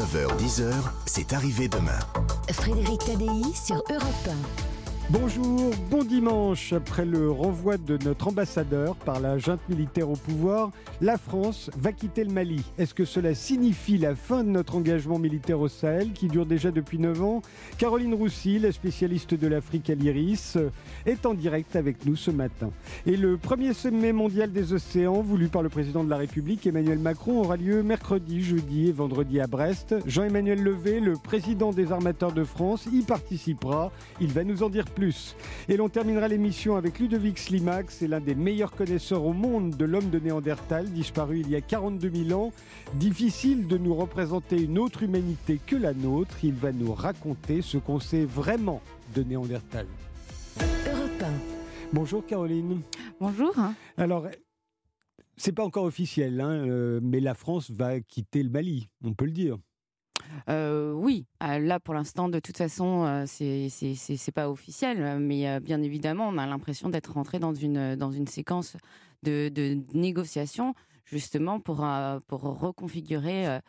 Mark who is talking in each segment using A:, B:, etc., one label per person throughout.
A: 9h-10h, c'est arrivé demain.
B: Frédéric Tadei sur Europe 1.
C: Bonjour, bon dimanche. Après le renvoi de notre ambassadeur par la junte militaire au pouvoir, la France va quitter le Mali. Est-ce que cela signifie la fin de notre engagement militaire au Sahel qui dure déjà depuis 9 ans ? Caroline Roussy, la spécialiste de l'Afrique à l'IRIS, est en direct avec nous ce matin. Et le premier sommet mondial des océans voulu par le président de la République, Emmanuel Macron, aura lieu mercredi, jeudi et vendredi à Brest. Jean-Emmanuel Levé, le président des armateurs de France, y participera. Il va nous en dire plus. Et l'on terminera l'émission avec Ludovic Slimak, c'est l'un des meilleurs connaisseurs au monde de l'homme de Néandertal, disparu il y a 42 000 ans. Difficile de nous représenter une autre humanité que la nôtre. Il va nous raconter ce qu'on sait vraiment de Néandertal.
B: Europe 1.
C: Bonjour Caroline.
D: Bonjour.
C: Alors, c'est pas encore officiel, mais la France va quitter le Mali, on peut le dire.
D: Oui, là pour l'instant, de toute façon, c'est pas officiel, mais bien évidemment, on a l'impression d'être rentré dans une séquence de négociations, justement pour reconfigurer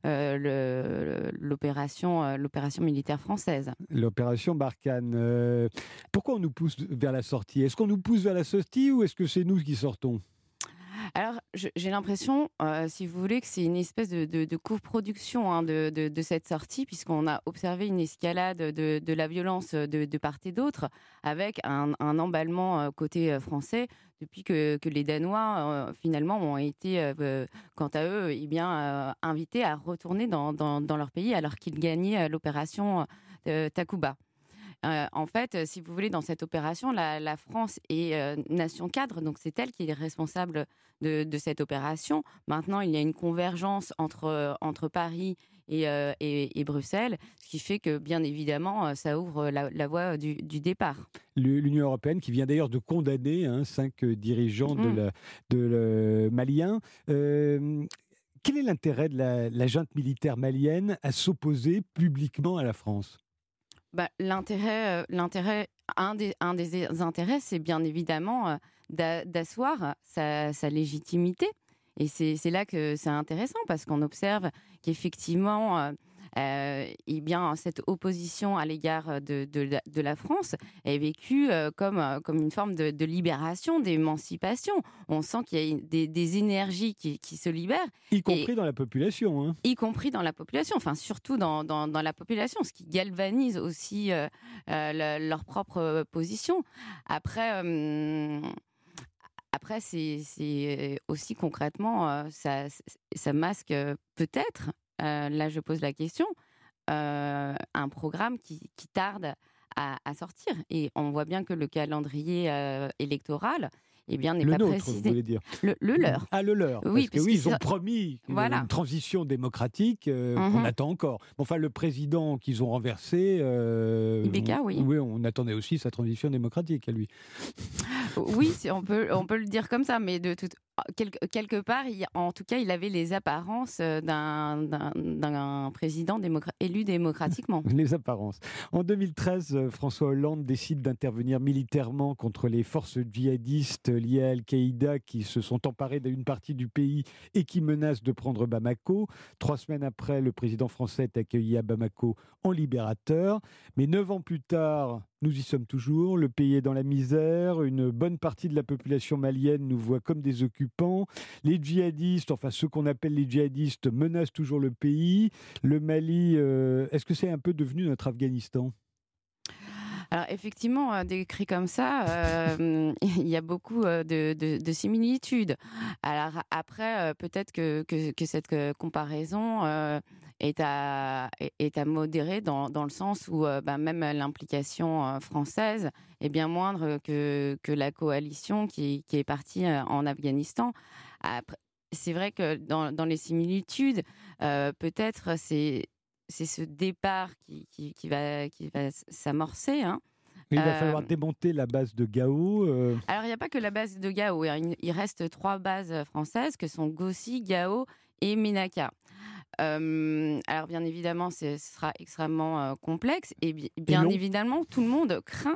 D: l'opération militaire française.
C: L'opération Barkhane. Pourquoi on nous pousse vers la sortie ? Est-ce qu'on nous pousse vers la sortie ou est-ce que c'est nous qui sortons ?
D: Alors, j'ai l'impression, si vous voulez, que c'est une espèce de coproduction de cette sortie, puisqu'on a observé une escalade de la violence de part et d'autre, avec un emballement côté français, depuis que les Danois, finalement, ont été, quant à eux, invités à retourner dans leur pays, alors qu'ils gagnaient l'opération Takuba. En fait, si vous voulez, dans cette opération, la France est nation cadre, donc c'est elle qui est responsable de cette opération. Maintenant, il y a une convergence entre Paris et Bruxelles, ce qui fait que, bien évidemment, ça ouvre la voie du départ.
C: L'Union européenne, qui vient d'ailleurs de condamner 5 dirigeants de maliens. Quel est l'intérêt de la junte militaire malienne à s'opposer publiquement à la France ?
D: L'intérêt, un des intérêts, c'est bien évidemment d'asseoir sa légitimité. Et c'est là que c'est intéressant, parce qu'on observe qu'effectivement, cette opposition à l'égard de la France est vécue comme une forme de libération, d'émancipation. On sent qu'il y a des énergies qui se libèrent.
C: Y compris dans la population.
D: Y compris dans la population, enfin surtout dans la population, ce qui galvanise aussi leur propre position. Après, c'est aussi concrètement, ça masque peut-être, là je pose la question, un programme qui tarde à sortir. Et on voit bien que le calendrier électoral n'est pas
C: nôtre,
D: précisé.
C: Vous voulez dire.
D: Le leur.
C: Ah, le leur.
D: Oui,
C: parce que ils ont promis
D: une
C: transition démocratique qu'on attend encore. Enfin, le président qu'ils ont renversé...
D: Ibeka, oui.
C: Oui, on attendait aussi sa transition démocratique à lui.
D: Oui, on peut le dire comme ça, mais quelque part, en tout cas, il avait les apparences d'un président élu démocratiquement.
C: Les apparences. En 2013, François Hollande décide d'intervenir militairement contre les forces djihadistes liées à Al-Qaïda qui se sont emparées d'une partie du pays et qui menacent de prendre Bamako. 3 semaines après, le président français est accueilli à Bamako en libérateur. Mais 9 ans plus tard, nous y sommes toujours. Le pays est dans la misère. Une bonne partie de la population malienne nous voit comme des occupants. Les djihadistes, enfin ceux qu'on appelle les djihadistes, menacent toujours le pays. Le Mali, est-ce que c'est un peu devenu notre Afghanistan ?
D: Alors effectivement, décrit comme ça, il y a beaucoup de similitudes. Alors après, peut-être que cette comparaison est à modérer dans le sens où même l'implication française est bien moindre que la coalition qui est partie en Afghanistan. Après, c'est vrai que dans les similitudes, peut-être c'est ce départ qui va s'amorcer.
C: Mais il va falloir démonter la base de Gao.
D: Alors, il n'y a pas que la base de Gao. Il reste 3 bases françaises que sont Gossi, Gao et Ménaka. Alors, bien évidemment, ce sera extrêmement complexe. Et bien évidemment, tout le monde craint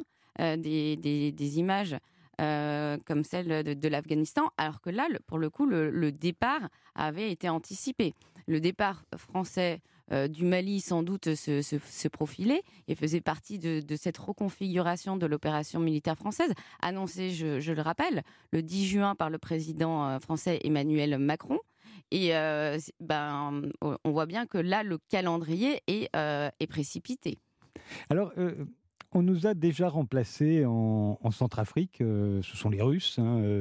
D: des images comme celle de l'Afghanistan, alors que là, pour le coup, le départ avait été anticipé. le départ français du Mali sans doute se profilait et faisait partie de cette reconfiguration de l'opération militaire française, annoncée, je le rappelle, le 10 juin par le président français Emmanuel Macron. Et on voit bien que là, le calendrier est précipité.
C: Alors, on nous a déjà remplacés en Centrafrique, ce sont les Russes,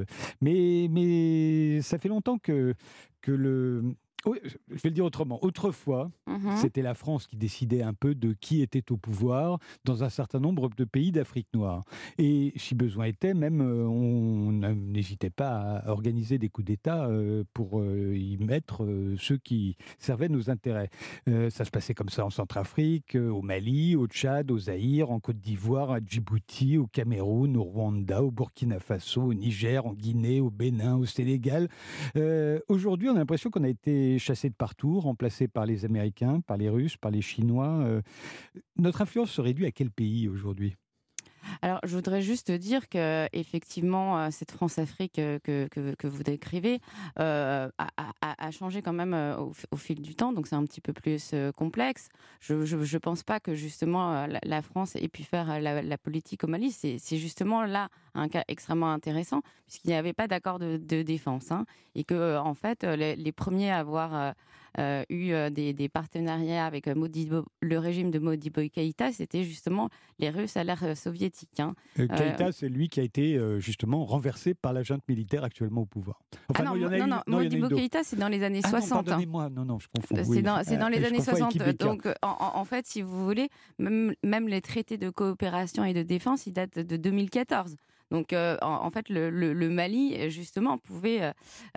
C: mais ça fait longtemps que le... Oui, je vais le dire autrement. Autrefois, c'était la France qui décidait un peu de qui était au pouvoir dans un certain nombre de pays d'Afrique noire. Et si besoin était, même, on n'hésitait pas à organiser des coups d'État pour y mettre ceux qui servaient nos intérêts. Ça se passait comme ça en Centrafrique, au Mali, au Tchad, au Zaïre, en Côte d'Ivoire, à Djibouti, au Cameroun, au Rwanda, au Burkina Faso, au Niger, en Guinée, au Bénin, au Sénégal. Aujourd'hui, on a l'impression qu'on a été chassés de partout, remplacés par les Américains, par les Russes, par les Chinois. Notre influence se réduit à quel pays aujourd'hui ?
D: Alors, je voudrais juste dire que effectivement, cette France-Afrique que vous décrivez a changé quand même au fil du temps, donc c'est un petit peu plus complexe. Je pense pas que justement la France ait pu faire la politique au Mali. C'est justement là un cas extrêmement intéressant, puisqu'il n'y avait pas d'accord de défense, et que en fait les premiers à avoir eu des partenariats avec le régime de Modibo Keïta, c'était justement les Russes à l'ère soviétique.
C: Keïta, c'est lui qui a été justement renversé par la junte militaire actuellement au pouvoir.
D: Enfin, non, Modibo Keïta, c'est dans les années 60.
C: Non, pardonnez-moi, non, je confonds.
D: C'est dans les années 60. Donc, en fait, si vous voulez, même les traités de coopération et de défense, ils datent de 2014. Donc, en fait, le Mali, justement, pouvait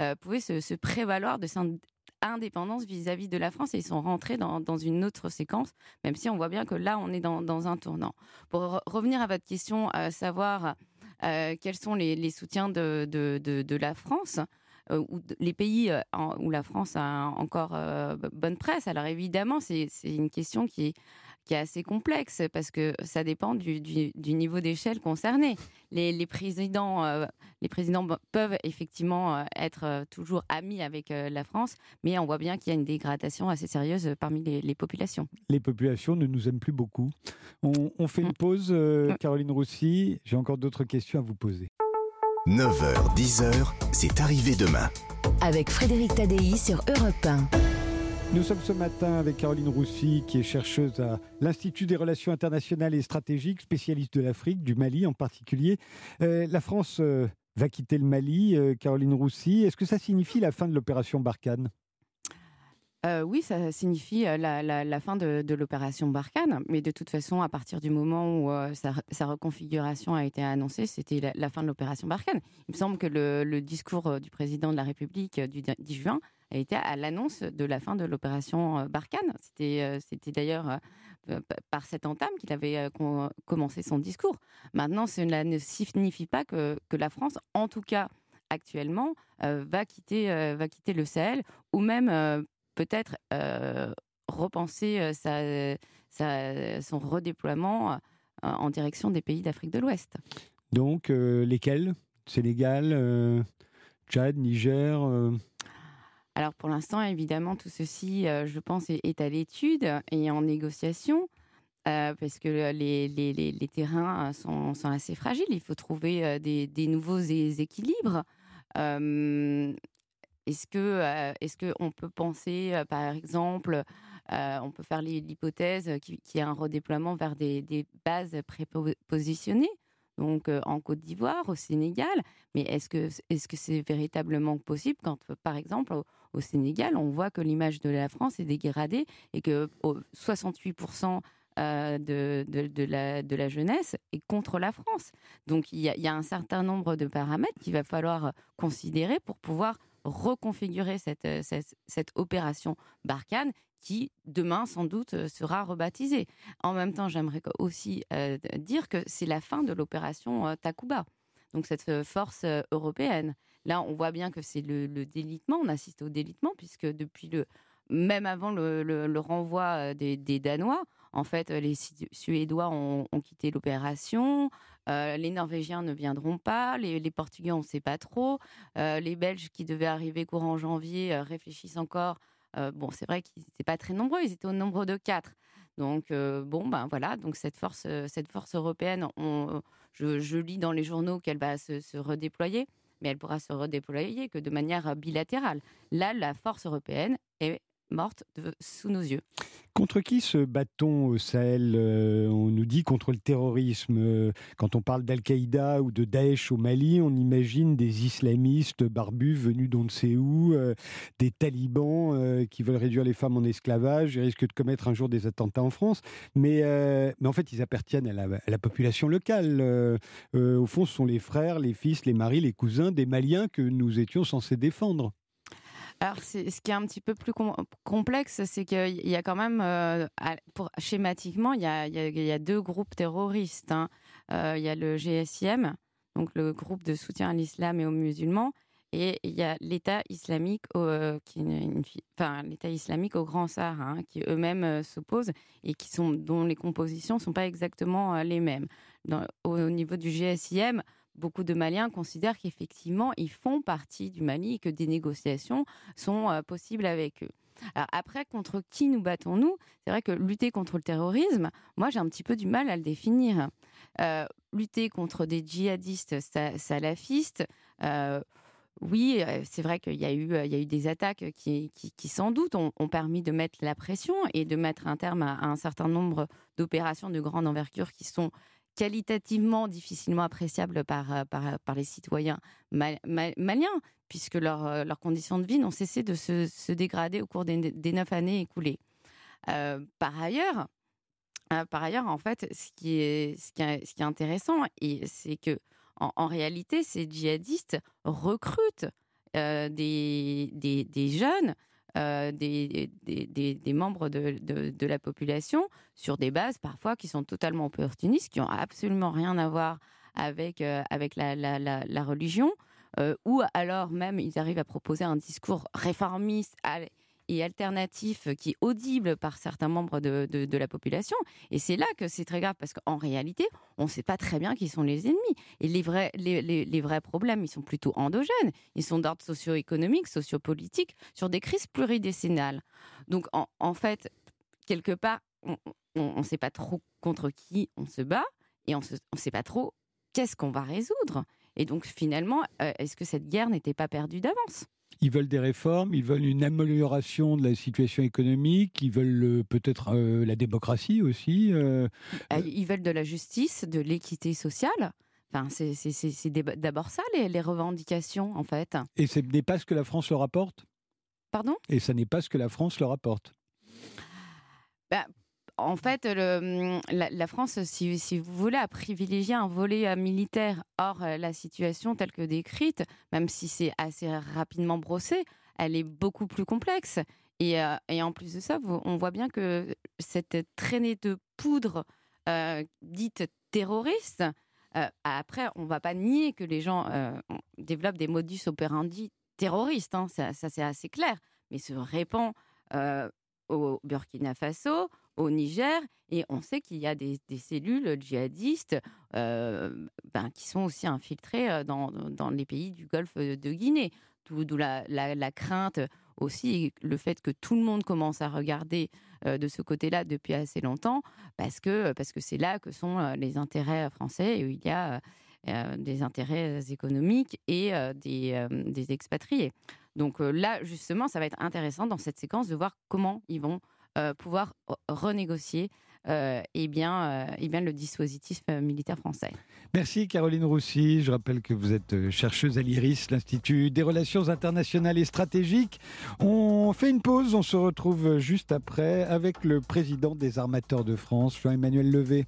D: se prévaloir de son indépendance vis-à-vis de la France, et ils sont rentrés dans une autre séquence, même si on voit bien que là, on est dans un tournant. Pour revenir à votre question, savoir quels sont les soutiens de la France, ou les pays où la France a encore bonne presse. Alors évidemment, c'est une question qui est assez complexe, parce que ça dépend du niveau d'échelle concerné. Les présidents peuvent effectivement être toujours amis avec la France, mais on voit bien qu'il y a une dégradation assez sérieuse parmi les populations.
C: Les populations ne nous aiment plus beaucoup. On fait une pause, Caroline Roussy. J'ai encore d'autres questions à vous poser.
A: 9h, 10h, c'est arrivé demain.
B: Avec Frédéric Tadei sur Europe 1.
C: Nous sommes ce matin avec Caroline Roussy, qui est chercheuse à l'Institut des relations internationales et stratégiques, spécialiste de l'Afrique, du Mali en particulier. La France va quitter le Mali, Caroline Roussy. Est-ce que ça signifie la fin de l'opération Barkhane ?
D: Oui, ça signifie la fin de l'opération Barkhane, mais de toute façon, à partir du moment où sa reconfiguration a été annoncée, c'était la fin de l'opération Barkhane. Il me semble que le discours du président de la République du 10 juin a été à l'annonce de la fin de l'opération Barkhane. C'était d'ailleurs par cette entame qu'il avait commencé son discours. Maintenant, cela ne signifie pas que la France, en tout cas actuellement, va quitter le Sahel, ou même peut-être repenser son redéploiement en direction des pays d'Afrique de l'Ouest.
C: Donc, lesquels ? Sénégal, Tchad, Niger
D: Alors, pour l'instant, évidemment, tout ceci, je pense, est à l'étude et en négociation, parce que les terrains sont assez fragiles. Il faut trouver des nouveaux équilibres. Est-ce que on peut penser, par exemple, on peut faire l'hypothèse qu'il y a un redéploiement vers des bases prépositionnées, donc en Côte d'Ivoire, au Sénégal, mais est-ce que c'est véritablement possible quand, par exemple, au Sénégal, on voit que l'image de la France est dégradée et que 68% de la jeunesse est contre la France. Donc il y a un certain nombre de paramètres qu'il va falloir considérer pour pouvoir reconfigurer cette opération Barkhane, qui demain sans doute sera rebaptisée. En même temps, j'aimerais aussi dire que c'est la fin de l'opération Takuba, donc cette force européenne. Là, on voit bien que c'est le délitement, on assiste au délitement, puisque même avant le renvoi des Danois, en fait, les Suédois ont quitté l'opération, les Norvégiens ne viendront pas, les Portugais, on ne sait pas trop, les Belges qui devaient arriver courant janvier réfléchissent encore C'est vrai qu'ils n'étaient pas très nombreux, ils étaient au nombre de 4. Donc, voilà. Donc, cette force européenne, je lis dans les journaux qu'elle va se redéployer, mais elle pourra se redéployer que de manière bilatérale. Là, la force européenne est morte sous nos yeux.
C: Contre qui se bat-on au Sahel ? On nous dit contre le terrorisme. Quand on parle d'Al-Qaïda ou de Daesh au Mali, on imagine des islamistes barbus venus d'on ne sait où, des talibans qui veulent réduire les femmes en esclavage et risquent de commettre un jour des attentats en France. Mais en fait, ils appartiennent à la population locale. Au fond, ce sont les frères, les fils, les maris, les cousins des Maliens que nous étions censés défendre.
D: Alors, ce qui est un petit peu plus complexe, c'est qu'il y a quand même, schématiquement, il y a 2 groupes terroristes. Il y a le GSIM, donc le groupe de soutien à l'islam et aux musulmans, et il y a l'État islamique, l'État islamique au Grand Sahara, qui eux-mêmes s'opposent et dont les compositions ne sont pas exactement les mêmes. Au niveau du GSIM, beaucoup de Maliens considèrent qu'effectivement, ils font partie du Mali et que des négociations sont possibles avec eux. Alors après, contre qui nous battons-nous ? C'est vrai que lutter contre le terrorisme, moi, j'ai un petit peu du mal à le définir. Lutter contre des djihadistes salafistes, oui, c'est vrai qu'il y a eu des attaques qui sans doute, ont permis de mettre la pression et de mettre un terme à un certain nombre d'opérations de grande envergure qui sont qualitativement difficilement appréciables par les citoyens maliens, puisque leurs conditions de vie n'ont cessé de se dégrader au cours des 9 années écoulées. Par ailleurs, en fait, ce qui est intéressant, c'est que en réalité, ces djihadistes recrutent des jeunes, des membres de la population sur des bases parfois qui sont totalement opportunistes, qui n'ont absolument rien à voir avec la religion, ou alors même ils arrivent à proposer un discours réformiste et alternatif qui est audible par certains membres de la population. Et c'est là que c'est très grave, parce qu'en réalité, on ne sait pas très bien qui sont les ennemis. Et les vrais problèmes, ils sont plutôt endogènes. Ils sont d'ordre socio-économique, socio-politique, sur des crises pluridécennales. Donc, en fait, quelque part, on ne sait pas trop contre qui on se bat, et on ne sait pas trop qu'est-ce qu'on va résoudre. Et donc, finalement, est-ce que cette guerre n'était pas perdue d'avance ?
C: Ils veulent des réformes, ils veulent une amélioration de la situation économique, ils veulent peut-être la démocratie aussi.
D: Ils veulent de la justice, de l'équité sociale. Enfin, c'est d'abord ça, les revendications, en fait.
C: Et ce n'est pas ce que la France leur apporte ?
D: Pardon ?
C: Et ça n'est pas ce que la France leur apporte ?
D: En fait, la France, si vous voulez, a privilégié un volet militaire. Or, la situation telle que décrite, même si c'est assez rapidement brossé, elle est beaucoup plus complexe. Et en plus de ça, on voit bien que cette traînée de poudre dite terroriste, après, on ne va pas nier que les gens développent des modus operandi terroristes, ça c'est assez clair, mais se répand au Burkina Faso, au Niger, et on sait qu'il y a des cellules djihadistes qui sont aussi infiltrées dans les pays du Golfe de Guinée. D'où la crainte aussi, le fait que tout le monde commence à regarder de ce côté-là depuis assez longtemps, parce que c'est là que sont les intérêts français, où il y a des intérêts économiques et des expatriés. Donc là, justement, ça va être intéressant dans cette séquence de voir comment ils vont pouvoir renégocier le dispositif militaire français.
C: Merci Caroline Roussy. Je rappelle que vous êtes chercheuse à l'IRIS, l'Institut des Relations Internationales et Stratégiques. On fait une pause, on se retrouve juste après avec le président des armateurs de France, Jean-Emmanuel Levé.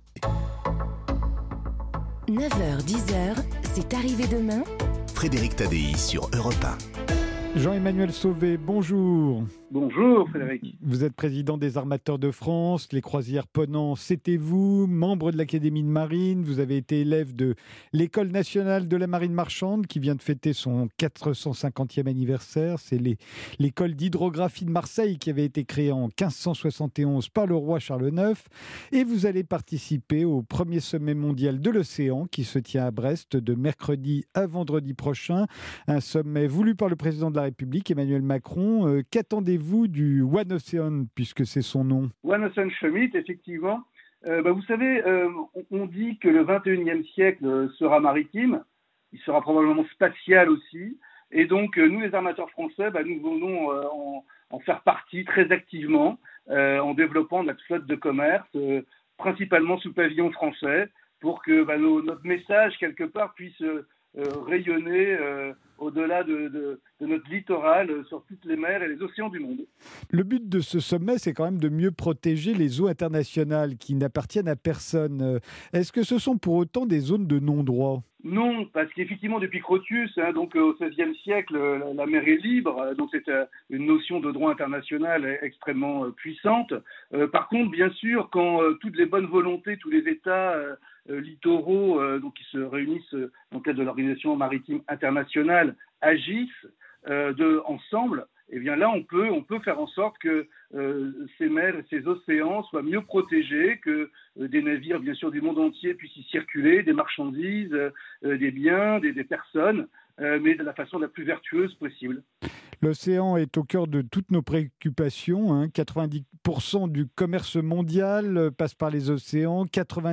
B: 9h, 10h, c'est arrivé demain.
A: Frédéric Tadei sur Europe 1.
C: Jean-Emmanuel Sauvé, bonjour.
E: Bonjour Frédéric.
C: Vous êtes président des Armateurs de France, les croisières Ponant, c'était vous, membre de l'Académie de Marine, vous avez été élève de l'École nationale de la marine marchande qui vient de fêter son 450e anniversaire. C'est l'école d'hydrographie de Marseille qui avait été créée en 1571 par le roi Charles IX. Et vous allez participer au premier sommet mondial de l'océan qui se tient à Brest de mercredi à vendredi prochain. Un sommet voulu par le président de la la République, Emmanuel Macron. Qu'attendez-vous du One Ocean, puisque c'est son nom?
E: One Ocean Summit, effectivement. Vous savez, on dit que le 21e siècle sera maritime, il sera probablement spatial aussi. Et donc, nous, les armateurs français, nous voulons en faire partie très activement en développant notre flotte de commerce, principalement sous pavillon français, pour que notre message, quelque part, puisse rayonner au-delà de notre littoral sur toutes les mers et les océans du monde.
C: Le but de ce sommet, c'est quand même de mieux protéger les eaux internationales qui n'appartiennent à personne. Est-ce que ce sont pour autant des zones de non-droit?
E: Non, parce qu'effectivement, depuis Crotius, donc au XVIe siècle, la mer est libre, donc c'est une notion de droit international extrêmement puissante. Par contre, bien sûr, quand toutes les bonnes volontés, tous les États littoraux donc qui se réunissent dans le cadre de l'Organisation maritime internationale agissent ensemble, eh bien là, on peut faire en sorte que ces mers et ces océans soient mieux protégés, que des navires, bien sûr, du monde entier puissent y circuler, des marchandises, des biens, des personnes, mais de la façon la plus vertueuse possible.
C: L'océan est au cœur de toutes nos préoccupations. 90% du commerce mondial passe par les océans,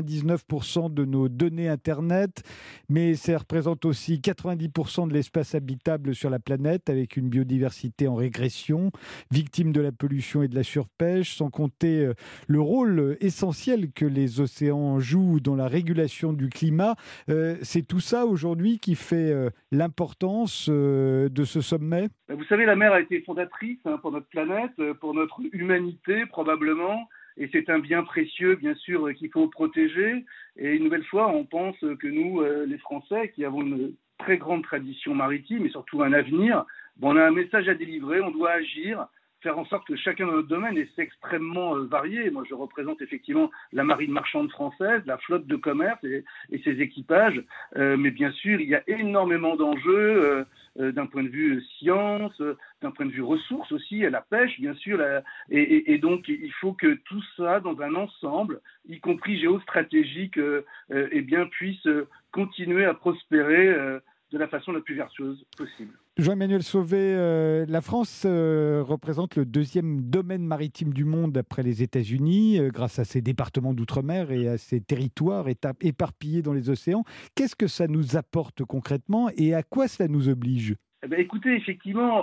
C: 99% de nos données Internet, mais ça représente aussi 90% de l'espace habitable sur la planète, avec une biodiversité en régression, victime de la pollution et de la surpêche, sans compter le rôle essentiel que les océans jouent dans la régulation du climat. C'est tout ça aujourd'hui qui fait l'importance de ce sommet.
E: Vous savez, la mer a été fondatrice pour notre planète, pour notre humanité probablement, et c'est un bien précieux, bien sûr, qu'il faut protéger. Et une nouvelle fois, on pense que nous, les Français, qui avons une très grande tradition maritime et surtout un avenir, on a un message à délivrer, on doit agir, faire en sorte que chacun dans notre domaine, et c'est extrêmement varié. Moi, je représente effectivement la marine marchande française, la flotte de commerce et ses équipages. Mais bien sûr, il y a énormément d'enjeux d'un point de vue science, d'un point de vue ressources aussi, la pêche, bien sûr. Et donc, il faut que tout ça, dans un ensemble, y compris géostratégique, puisse continuer à prospérer de la façon la plus vertueuse possible.
C: Jean-Emmanuel Sauvé, la France représente le deuxième domaine maritime du monde après les États-Unis, grâce à ses départements d'outre-mer et à ses territoires éparpillés dans les océans. Qu'est-ce que ça nous apporte concrètement et à quoi cela nous oblige ?
E: Écoutez, effectivement,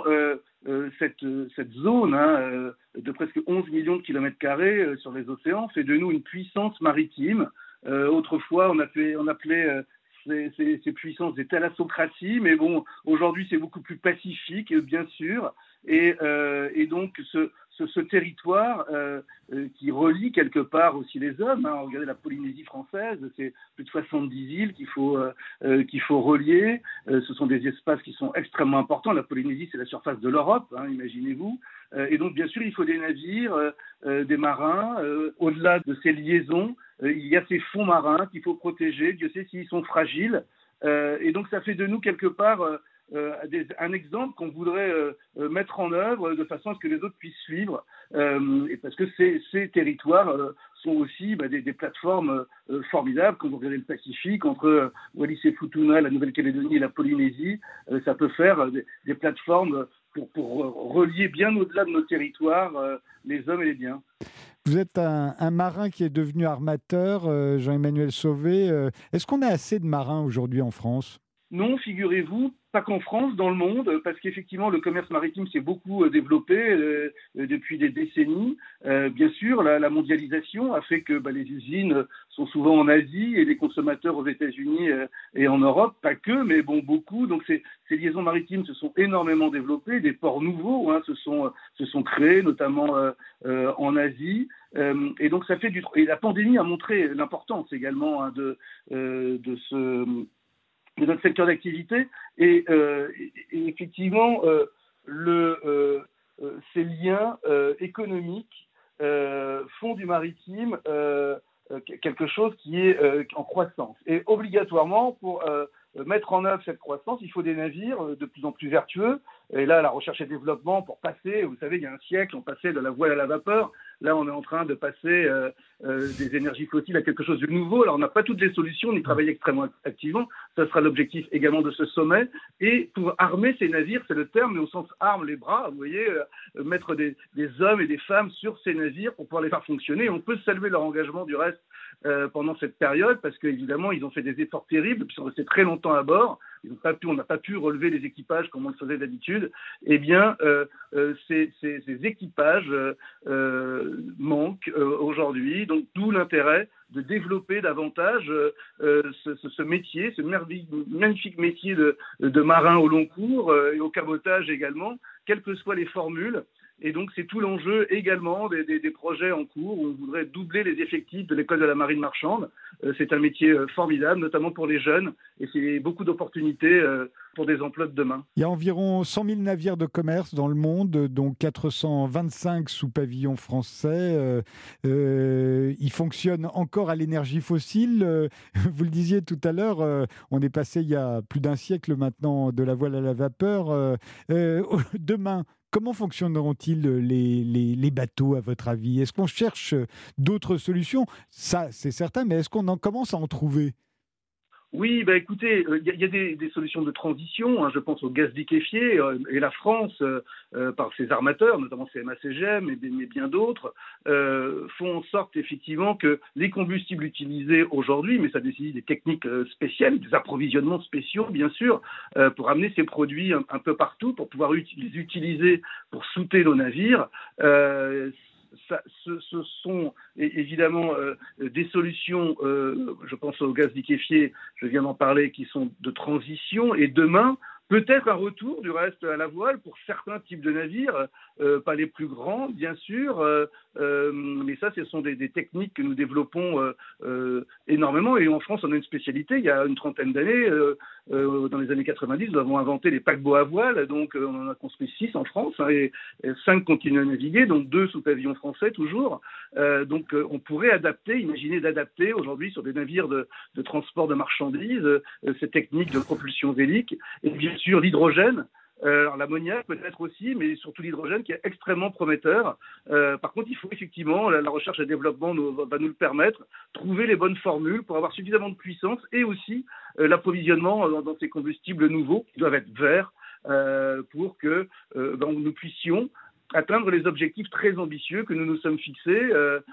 E: cette zone de presque 11 millions de kilomètres carrés sur les océans fait de nous une puissance maritime. Autrefois, on appelait ces puissances des thalassocraties, mais bon, aujourd'hui c'est beaucoup plus pacifique, bien sûr, et donc ce territoire qui relie quelque part aussi les hommes. Regardez la Polynésie française, c'est plus de 70 îles qu'il faut relier. Ce sont des espaces qui sont extrêmement importants. La Polynésie, c'est la surface de l'Europe, imaginez-vous. Et donc, bien sûr, il faut des navires, des marins. Au-delà de ces liaisons, il y a ces fonds marins qu'il faut protéger. Dieu sait s'ils sont fragiles. Et donc, ça fait de nous quelque part un exemple qu'on voudrait mettre en œuvre de façon à ce que les autres puissent suivre, et parce que ces territoires sont aussi des plateformes formidables. Quand vous regardez le Pacifique, entre Wallis et Futuna, la Nouvelle-Calédonie et la Polynésie, ça peut faire des plateformes pour relier bien au-delà de nos territoires les hommes et les biens.
C: Vous êtes un marin qui est devenu armateur, Jean-Emmanuel Sauvé. Est-ce qu'on a assez de marins aujourd'hui en France ?
E: Non, figurez-vous, pas qu'en France, dans le monde, parce qu'effectivement, le commerce maritime s'est beaucoup développé depuis des décennies. Bien sûr, la mondialisation a fait que les usines sont souvent en Asie et les consommateurs aux États-Unis et en Europe, pas que, mais beaucoup. Donc, ces liaisons maritimes se sont énormément développées. Des ports nouveaux se sont créés, notamment en Asie. Et donc, ça fait et la pandémie a montré l'importance également de notre secteur d'activité, et effectivement, ces liens économiques font du maritime quelque chose qui est en croissance. Et obligatoirement, pour mettre en œuvre cette croissance, il faut des navires de plus en plus vertueux, Et là, la recherche et développement pour passer, vous savez, il y a un siècle, on passait de la voile à la vapeur. Là, on est en train de passer des énergies fossiles à quelque chose de nouveau. Alors, on n'a pas toutes les solutions, on y travaille extrêmement activement. Ça sera l'objectif également de ce sommet. Et pour armer ces navires, c'est le terme, mais au sens arme les bras, vous voyez, mettre des hommes et des femmes sur ces navires pour pouvoir les faire fonctionner. On peut saluer leur engagement du reste pendant cette période, parce qu'évidemment, ils ont fait des efforts terribles, puis ils sont restés très longtemps à bord. On n'a pas pu relever les équipages comme on le faisait d'habitude. Eh bien, ces équipages manquent aujourd'hui. Donc, d'où l'intérêt de développer davantage ce métier, ce magnifique métier de marin au long cours et au cabotage également, quelles que soient les formules. Et donc, c'est tout l'enjeu également des projets en cours où on voudrait doubler les effectifs de l'école de la marine marchande. C'est un métier formidable, notamment pour les jeunes, et c'est beaucoup d'opportunités pour des emplois de demain.
C: Il y a environ 100 000 navires de commerce dans le monde, dont 425 sous pavillon français. Ils fonctionnent encore à l'énergie fossile. Vous le disiez tout à l'heure, on est passé il y a plus d'un siècle maintenant de la voile à la vapeur. Demain, comment fonctionneront-ils les bateaux, à votre avis? Est-ce qu'on cherche d'autres solutions? Ça, c'est certain, mais est-ce qu'on commence à en trouver?
E: Oui, écoutez, il y a des solutions de transition. Je pense au gaz liquéfié et la France, par ses armateurs, notamment CMA-CGM mais bien d'autres, font en sorte effectivement que les combustibles utilisés aujourd'hui, mais ça nécessite des techniques spéciales, des approvisionnements spéciaux bien sûr, pour amener ces produits un peu partout, pour pouvoir les utiliser pour souter nos navires. Ce sont évidemment des solutions, je pense au gaz liquéfié, je viens d'en parler, qui sont de transition, et demain, peut-être un retour du reste à la voile pour certains types de navires, pas les plus grands bien sûr, mais ça ce sont des techniques que nous développons énormément, et en France on a une spécialité. Il y a une trentaine d'années, dans les années 90, nous avons inventé les paquebots à voile, donc on en a construit 6 en France, et 5 continuent à naviguer, donc 2 sous pavillon français toujours. Donc on pourrait imaginer d'adapter aujourd'hui sur des navires de transport de marchandises ces techniques de propulsion vélique, et bien sûr l'hydrogène. Alors l'ammoniac peut-être aussi, mais surtout l'hydrogène qui est extrêmement prometteur. Par contre, il faut effectivement, la recherche et le développement va nous le permettre, trouver les bonnes formules pour avoir suffisamment de puissance, et aussi l'approvisionnement dans ces combustibles nouveaux qui doivent être verts, pour que nous puissions atteindre les objectifs très ambitieux que nous nous sommes fixés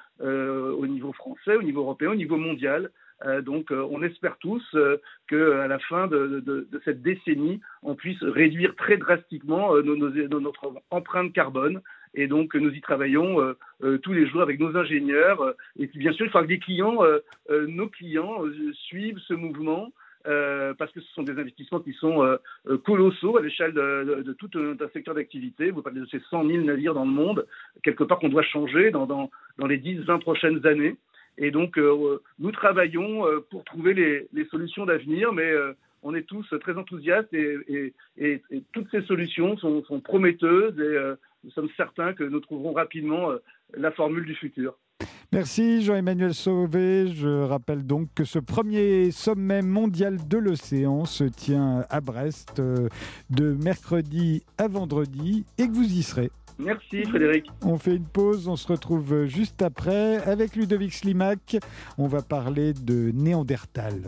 E: au niveau français, au niveau européen, au niveau mondial. Donc on espère tous qu'à la fin de cette décennie, on puisse réduire très drastiquement notre empreinte carbone. Et donc nous y travaillons tous les jours avec nos ingénieurs. Et puis bien sûr, il faudra que nos clients suivent ce mouvement. Parce que ce sont des investissements qui sont colossaux à l'échelle de tout un secteur d'activité. Vous parlez de ces 100 000 navires dans le monde, quelque part qu'on doit changer dans les 10-20 prochaines années. Et donc, nous travaillons pour trouver les solutions d'avenir, mais on est tous très enthousiastes et toutes ces solutions sont prometteuses, et nous sommes certains que nous trouverons rapidement la formule du futur.
C: Merci Jean-Emmanuel Sauvé. Je rappelle donc que ce premier sommet mondial de l'océan se tient à Brest de mercredi à vendredi, et que vous y serez.
E: Merci Frédéric.
C: On fait une pause, on se retrouve juste après avec Ludovic Slimak. On va parler de Néandertal.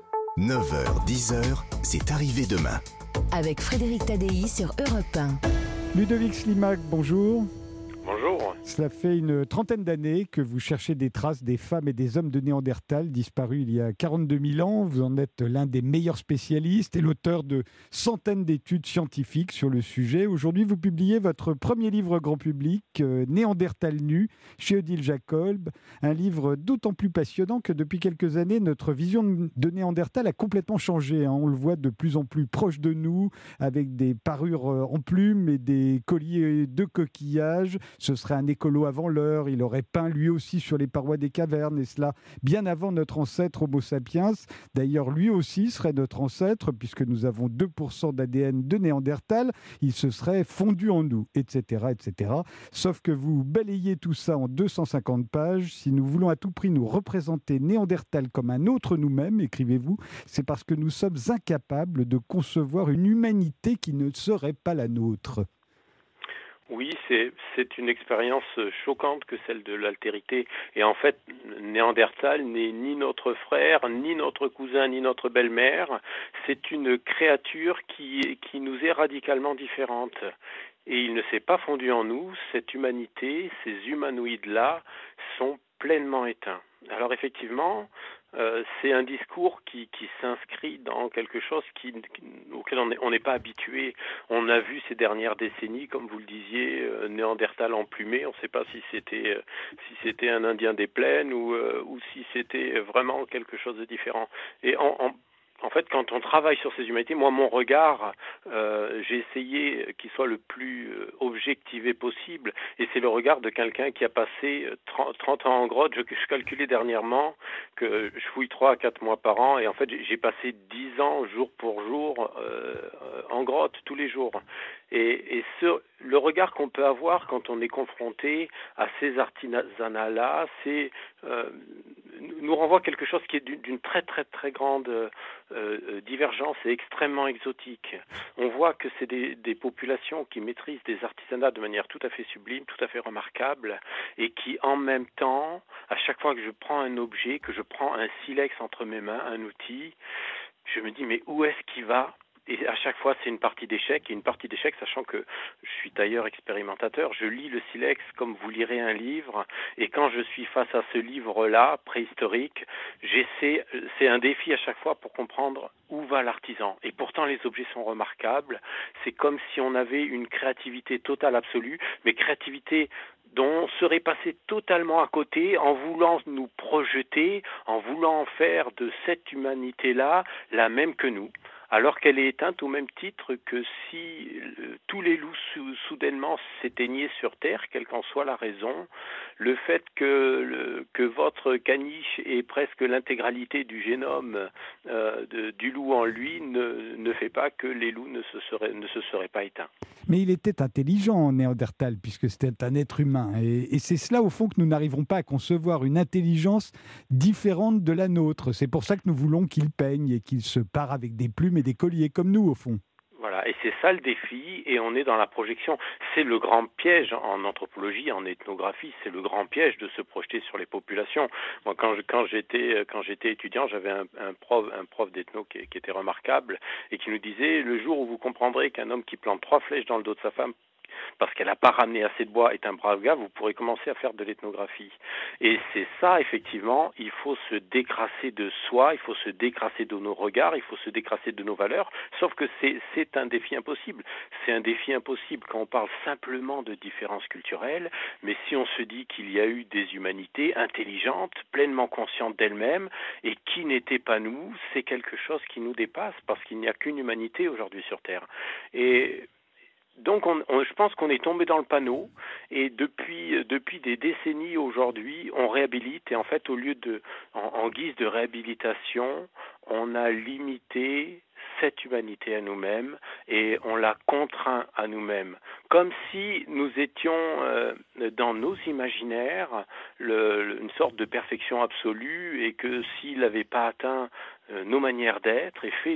A: 9h, 10h, c'est arrivé demain.
B: Avec Frédéric Tadei sur Europe 1.
C: Ludovic Slimak, bonjour.
F: Bonjour.
C: Cela fait une trentaine d'années que vous cherchez des traces des femmes et des hommes de Néandertal disparus il y a 42 000 ans. Vous en êtes l'un des meilleurs spécialistes et l'auteur de centaines d'études scientifiques sur le sujet. Aujourd'hui, vous publiez votre premier livre grand public, Néandertal nu, chez Odile Jacob. Un livre d'autant plus passionnant que depuis quelques années, notre vision de Néandertal a complètement changé. On le voit de plus en plus proche de nous, avec des parures en plumes et des colliers de coquillages. Ce serait un écolo avant l'heure, il aurait peint lui aussi sur les parois des cavernes, et cela bien avant notre ancêtre Homo sapiens. D'ailleurs, lui aussi serait notre ancêtre, puisque nous avons 2% d'ADN de Néandertal, il se serait fondu en nous, etc., etc. Sauf que vous balayez tout ça en 250 pages. Si nous voulons à tout prix nous représenter Néandertal comme un autre nous-mêmes, écrivez-vous, c'est parce que nous sommes incapables de concevoir une humanité qui ne serait pas la nôtre.
F: Oui, c'est une expérience choquante que celle de l'altérité. Et en fait, Néandertal n'est ni notre frère, ni notre cousin, ni notre belle-mère. C'est une créature qui nous est radicalement différente. Et il ne s'est pas fondu en nous. Cette humanité, ces humanoïdes-là sont pleinement éteints. Alors effectivement, c'est un discours qui s'inscrit dans quelque chose auquel on n'est pas habitué. On a vu ces dernières décennies, comme vous le disiez, Néandertal emplumé. On ne sait pas si c'était un Indien des plaines ou si c'était vraiment quelque chose de différent. Et en fait, quand on travaille sur ces humanités, moi, mon regard, j'ai essayé qu'il soit le plus objectivé possible, et c'est le regard de quelqu'un qui a passé 30 ans en grotte. Je calculais dernièrement que je fouille 3 à 4 mois par an, et en fait, j'ai passé 10 ans, jour pour jour, en grotte, tous les jours. Et le regard qu'on peut avoir quand on est confronté à ces artisanats-là, nous renvoie quelque chose qui est d'une très très très grande divergence et extrêmement exotique. On voit que c'est des populations qui maîtrisent des artisanats de manière tout à fait sublime, tout à fait remarquable, et qui en même temps, à chaque fois que je prends un objet, que je prends un silex entre mes mains, un outil, je me dis mais où est-ce qu'il va ? Et à chaque fois, c'est une partie d'échec, et une partie d'échec, sachant que je suis tailleur expérimentateur, je lis le silex comme vous lirez un livre, et quand je suis face à ce livre-là, préhistorique, c'est un défi à chaque fois pour comprendre où va l'artisan. Et pourtant, les objets sont remarquables. C'est comme si on avait une créativité totale, absolue, mais créativité dont on serait passé totalement à côté en voulant nous projeter, en voulant faire de cette humanité-là la même que nous, alors qu'elle est éteinte au même titre que si tous les loups soudainement s'éteignaient sur Terre, quelle qu'en soit la raison. Le fait que votre caniche ait presque l'intégralité du génome du loup en lui ne fait pas que les loups ne se seraient pas éteints.
C: Mais il était intelligent, Néandertal, puisque c'était un être humain. Et c'est cela, au fond, que nous n'arrivons pas à concevoir, une intelligence différente de la nôtre. C'est pour ça que nous voulons qu'il peigne et qu'il se pare avec des plumes et des colliers, comme nous, au fond.
F: Voilà, et c'est ça le défi, et on est dans la projection. C'est le grand piège en anthropologie, en ethnographie, c'est le grand piège de se projeter sur les populations. Moi, quand j'étais étudiant, j'avais un prof d'ethno qui était remarquable, et qui nous disait, le jour où vous comprendrez qu'un homme qui plante 3 flèches dans le dos de sa femme, parce qu'elle n'a pas ramené assez de bois, est un brave gars, vous pourrez commencer à faire de l'ethnographie. Et c'est ça, effectivement, il faut se décrasser de soi, il faut se décrasser de nos regards, il faut se décrasser de nos valeurs, sauf que c'est un défi impossible. C'est un défi impossible quand on parle simplement de différences culturelles, mais si on se dit qu'il y a eu des humanités intelligentes, pleinement conscientes d'elles-mêmes, et qui n'étaient pas nous, c'est quelque chose qui nous dépasse, parce qu'il n'y a qu'une humanité aujourd'hui sur Terre. Et donc, je pense qu'on est tombé dans le panneau, et depuis des décennies aujourd'hui, on réhabilite, et en fait, au lieu en guise de réhabilitation, on a limité cette humanité à nous-mêmes, et on l'a contraint à nous-mêmes, comme si nous étions dans nos imaginaires une sorte de perfection absolue, et que s'il n'avait pas atteint nos manières d'être et fait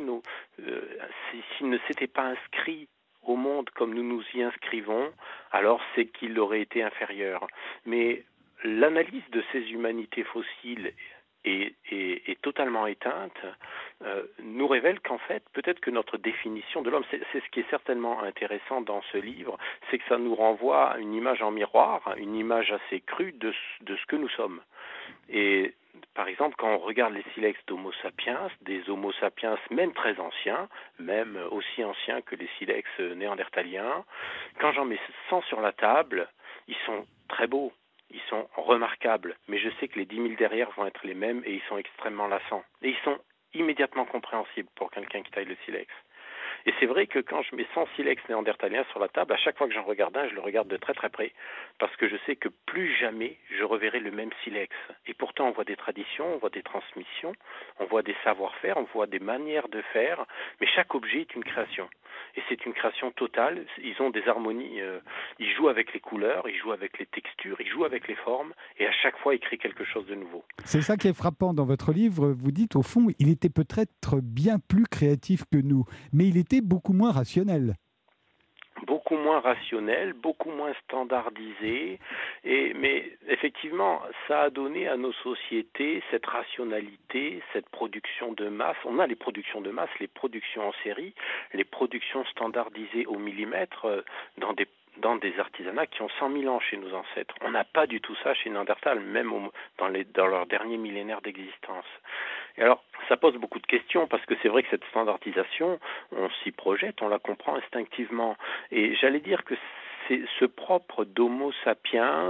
F: s'il ne s'était pas inscrit au monde comme nous nous y inscrivons, alors c'est qu'il aurait été inférieur. Mais l'analyse de ces humanités fossiles est totalement éteinte, nous révèle qu'en fait, peut-être que notre définition de l'homme, c'est ce qui est certainement intéressant dans ce livre, c'est que ça nous renvoie à une image en miroir, une image assez crue de ce que nous sommes. Et par exemple, quand on regarde les silex d'Homo sapiens, des Homo sapiens même très anciens, même aussi anciens que les silex néandertaliens, quand j'en mets 100 sur la table, ils sont très beaux, ils sont remarquables, mais je sais que les 10 000 derrière vont être les mêmes, et ils sont extrêmement lassants. Et ils sont immédiatement compréhensibles pour quelqu'un qui taille le silex. Et c'est vrai que quand je mets 100 silex néandertaliens sur la table, à chaque fois que j'en regarde un, je le regarde de très très près, parce que je sais que plus jamais je reverrai le même silex. Et pourtant, on voit des traditions, on voit des transmissions, on voit des savoir-faire, on voit des manières de faire, mais chaque objet est une création. Et c'est une création totale, ils ont des harmonies, ils jouent avec les couleurs, ils jouent avec les textures, ils jouent avec les formes, et à chaque fois, ils créent quelque chose de nouveau.
C: C'est ça qui est frappant dans votre livre. Vous dites, au fond, il était peut-être bien plus créatif que nous, mais il était beaucoup moins rationnel.
F: Beaucoup moins rationnel, beaucoup moins standardisé, mais effectivement, ça a donné à nos sociétés cette rationalité, cette production de masse. On a les productions de masse, les productions en série, les productions standardisées au millimètre dans des artisanats qui ont 100 000 ans chez nos ancêtres. On n'a pas du tout ça chez Néandertal, même dans leur dernier millénaire d'existence. Et alors, ça pose beaucoup de questions, parce que c'est vrai que cette standardisation, on s'y projette, on la comprend instinctivement. Et j'allais dire que c'est ce propre d'Homo sapiens,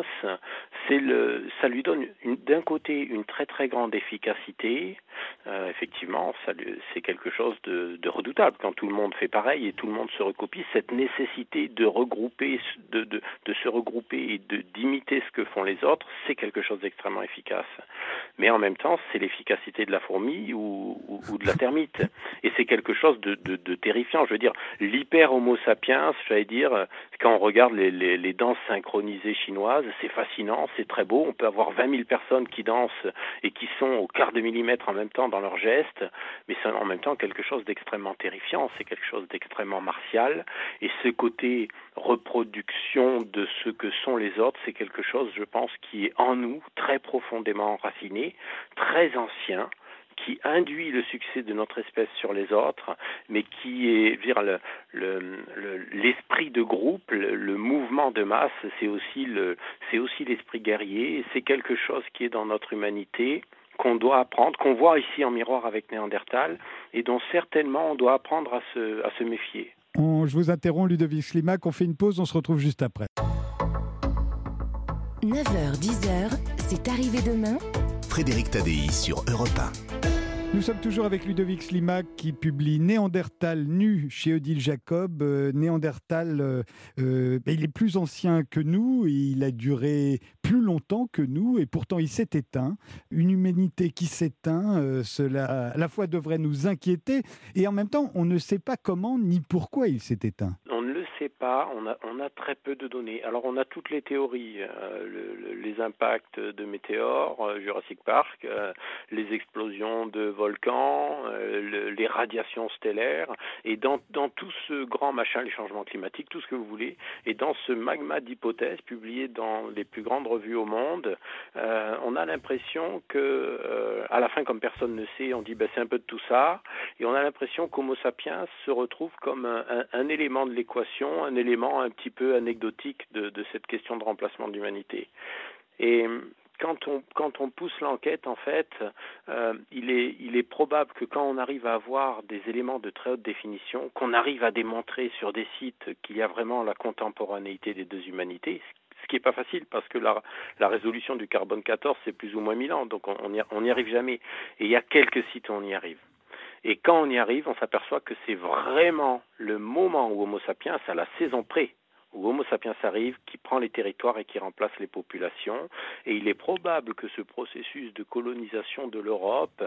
F: ça lui donne d'un côté une très très grande efficacité. Effectivement, c'est quelque chose de redoutable quand tout le monde fait pareil et tout le monde se recopie. Cette nécessité de regrouper, de se regrouper et d'imiter ce que font les autres, c'est quelque chose d'extrêmement efficace. Mais en même temps, c'est l'efficacité de la fourmi ou de la termite. Et c'est quelque chose de terrifiant. Je veux dire, l'hyper Homo sapiens, j'allais dire, quand on regarde les danses synchronisées chinoises, c'est fascinant, c'est très beau. On peut avoir 20 000 personnes qui dansent et qui sont au quart de millimètre en même temps dans leurs gestes, mais c'est en même temps quelque chose d'extrêmement terrifiant, c'est quelque chose d'extrêmement martial. Et ce côté reproduction de ce que sont les autres, c'est quelque chose, je pense, qui est en nous, très profondément enraciné, très ancien, qui induit le succès de notre espèce sur les autres, mais qui est l'esprit de groupe, le mouvement de masse, c'est aussi l'esprit guerrier, et c'est quelque chose qui est dans notre humanité, qu'on doit apprendre, qu'on voit ici en miroir avec Néandertal, et dont certainement on doit apprendre à se méfier.
C: Je vous interromps, Ludovic Slimak, on fait une pause, on se retrouve juste après.
B: 9h, 10h, c'est arrivé demain.
A: Frédéric Tadei sur Europe 1.
C: Nous sommes toujours avec Ludovic Slimak qui publie Néandertal nu chez Odile Jacob. Néandertal, il est plus ancien que nous, il a duré plus longtemps que nous et pourtant il s'est éteint. Une humanité qui s'éteint, cela à la fois devrait nous inquiéter et en même temps on ne sait pas comment ni pourquoi il s'est éteint.
F: On ne le sait pas, on a très peu de données. Alors on a toutes les théories, les impacts de météores, Jurassic Park, les explosions de volcans, les radiations stellaires, et dans tout ce grand machin, les changements climatiques, tout ce que vous voulez, et dans ce magma d'hypothèses publié dans les plus grandes revues au monde, on a l'impression que, à la fin, comme personne ne sait, on dit c'est un peu de tout ça, et on a l'impression qu'Homo sapiens se retrouve comme un élément de l'équation, un élément un petit peu anecdotique de cette question de remplacement de l'humanité. Et quand on pousse l'enquête, en fait, il est probable que quand on arrive à avoir des éléments de très haute définition, qu'on arrive à démontrer sur des sites qu'il y a vraiment la contemporanéité des deux humanités, ce qui n'est pas facile parce que la résolution du carbone 14, c'est plus ou moins 1000 ans, donc on n'y arrive jamais. Et il y a quelques sites où on y arrive. Et quand on y arrive, on s'aperçoit que c'est vraiment le moment où Homo sapiens, à la saison près, où Homo sapiens arrive, qui prend les territoires et qui remplace les populations. Et il est probable que ce processus de colonisation de l'Europe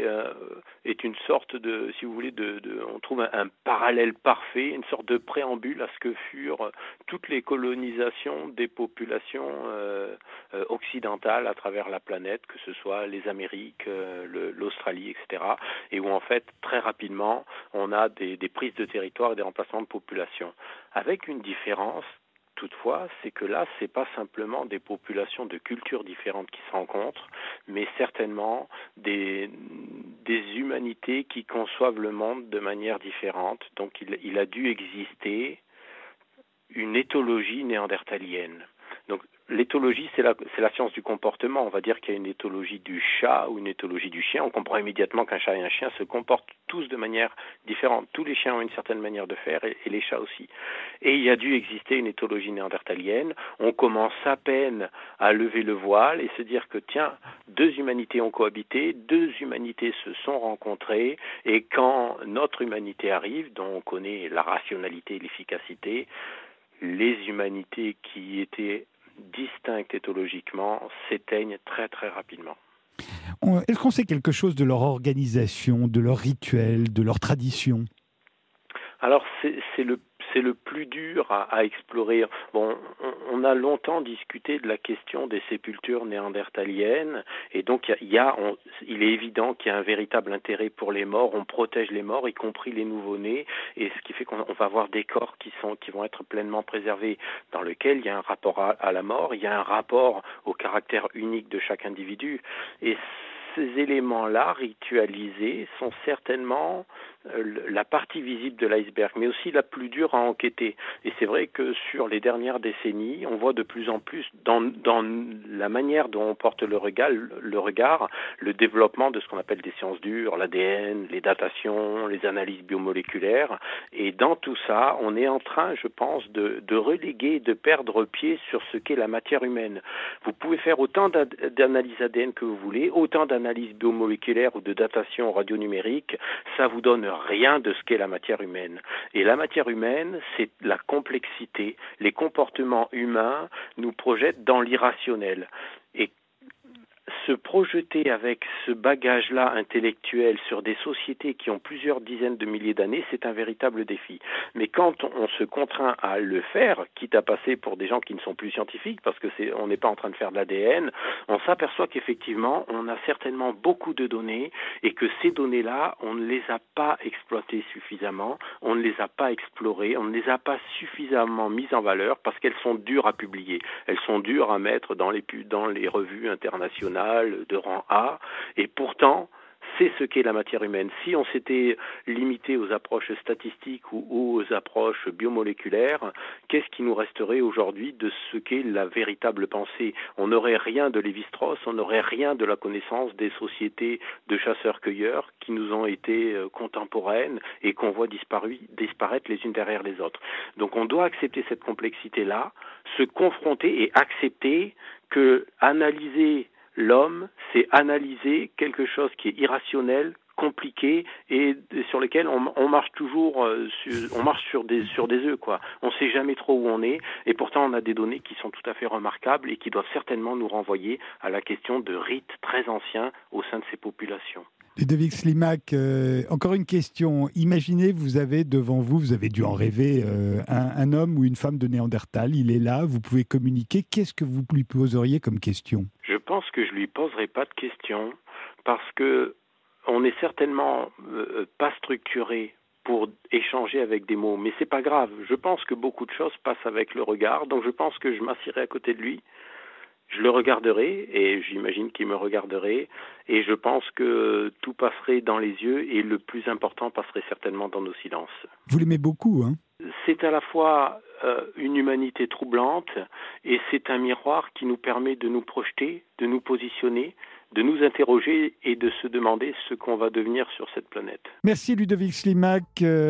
F: est une sorte de, si vous voulez, on trouve un parallèle parfait, une sorte de préambule à ce que furent toutes les colonisations des populations occidentales à travers la planète, que ce soit les Amériques, l'Australie, etc. Et où en fait, très rapidement, on a des prises de territoire et des remplacements de population. Avec une différence, toutefois, c'est que là, c'est pas simplement des populations de cultures différentes qui se rencontrent, mais certainement des humanités qui conçoivent le monde de manière différente. Donc il a dû exister une éthologie néandertalienne. Donc l'éthologie, c'est la science du comportement. On va dire qu'il y a une éthologie du chat ou une éthologie du chien. On comprend immédiatement qu'un chat et un chien se comportent tous de manière différente. Tous les chiens ont une certaine manière de faire et les chats aussi. Et il y a dû exister une éthologie néandertalienne. On commence à peine à lever le voile et se dire que tiens, deux humanités ont cohabité, deux humanités se sont rencontrées et quand notre humanité arrive, dont on connaît la rationalité et l'efficacité, les humanités qui étaient distinctes éthologiquement s'éteignent très très rapidement.
C: Est-ce qu'on sait quelque chose de leur organisation, de leurs rituels, de leurs traditions ?
F: Alors c'est le plus dur à explorer. Bon, on a longtemps discuté de la question des sépultures néandertaliennes et donc il est évident qu'il y a un véritable intérêt pour les morts. On protège les morts, y compris les nouveau-nés, et ce qui fait qu'on va avoir des corps qui vont être pleinement préservés, dans lequel il y a un rapport à la mort, il y a un rapport au caractère unique de chaque individu. Et ces éléments-là ritualisés sont certainement la partie visible de l'iceberg, mais aussi la plus dure à enquêter. Et c'est vrai que sur les dernières décennies, on voit de plus en plus dans la manière dont on porte le regard, le développement de ce qu'on appelle des sciences dures, l'ADN, les datations, les analyses biomoléculaires. Et dans tout ça, on est en train, je pense, de reléguer, de perdre pied sur ce qu'est la matière humaine. Vous pouvez faire autant d'analyses ADN que vous voulez, autant d'analyses biomoléculaires ou de datation radionumérique, ça vous donne rien de ce qu'est la matière humaine. Et la matière humaine, c'est la complexité. Les comportements humains nous projettent dans l'irrationnel. Et se projeter avec ce bagage-là intellectuel sur des sociétés qui ont plusieurs dizaines de milliers d'années, c'est un véritable défi. Mais quand on se contraint à le faire, quitte à passer pour des gens qui ne sont plus scientifiques, parce que on n'est pas en train de faire de l'ADN, on s'aperçoit qu'effectivement, on a certainement beaucoup de données et que ces données-là, on ne les a pas exploitées suffisamment, on ne les a pas explorées, on ne les a pas suffisamment mises en valeur parce qu'elles sont dures à publier. Elles sont dures à mettre dans les revues internationales de rang A, et pourtant, c'est ce qu'est la matière humaine. Si on s'était limité aux approches statistiques ou aux approches biomoléculaires, qu'est-ce qui nous resterait aujourd'hui de ce qu'est la véritable pensée ? On n'aurait rien de Lévi-Strauss, on n'aurait rien de la connaissance des sociétés de chasseurs-cueilleurs qui nous ont été contemporaines et qu'on voit disparaître les unes derrière les autres. Donc on doit accepter cette complexité-là, se confronter et accepter que analyser l'homme, c'est analyser quelque chose qui est irrationnel, compliqué et sur lequel on marche toujours, on marche sur des œufs, quoi. On ne sait jamais trop où on est et pourtant on a des données qui sont tout à fait remarquables et qui doivent certainement nous renvoyer à la question de rites très anciens au sein de ces populations.
C: Ludovic Slimak, encore une question. Imaginez, vous avez devant vous, vous avez dû en rêver, un homme ou une femme de Néandertal. Il est là, vous pouvez communiquer. Qu'est-ce que vous lui poseriez comme question ?
F: Je pense que je lui poserai pas de questions parce que on n'est certainement pas structuré pour échanger avec des mots, mais c'est pas grave. Je pense que beaucoup de choses passent avec le regard, donc je pense que je m'assierai à côté de lui. Je le regarderai et j'imagine qu'il me regarderait et je pense que tout passerait dans les yeux et le plus important passerait certainement dans nos silences.
C: Vous l'aimez beaucoup, hein ?
F: C'est à la fois une humanité troublante et c'est un miroir qui nous permet de nous projeter, de nous positionner, de nous interroger et de se demander ce qu'on va devenir sur cette planète.
C: Merci Ludovic Slimak.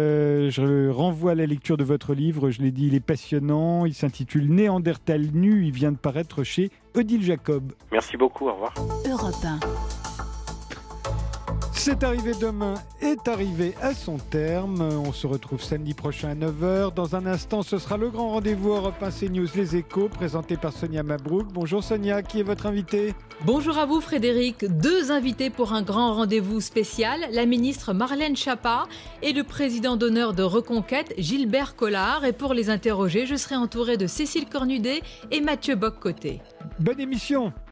C: Je renvoie à la lecture de votre livre. Je l'ai dit, il est passionnant. Il s'intitule Néandertal nu. Il vient de paraître chez Odile Jacob.
F: Merci beaucoup. Au revoir.
B: Europe 1.
C: C'est arrivé demain est arrivé à son terme. On se retrouve samedi prochain à 9h. Dans un instant, ce sera le grand rendez-vous Europe 1 CNews Les Échos, présenté par Sonia Mabrouk. Bonjour Sonia, qui est votre invitée ?
G: Bonjour à vous Frédéric. 2 invités pour un grand rendez-vous spécial, la ministre Marlène Schiappa et le président d'honneur de Reconquête, Gilbert Collard. Et pour les interroger, je serai entourée de Cécile Cornudet et Mathieu Bock-Côté.
C: Bonne émission.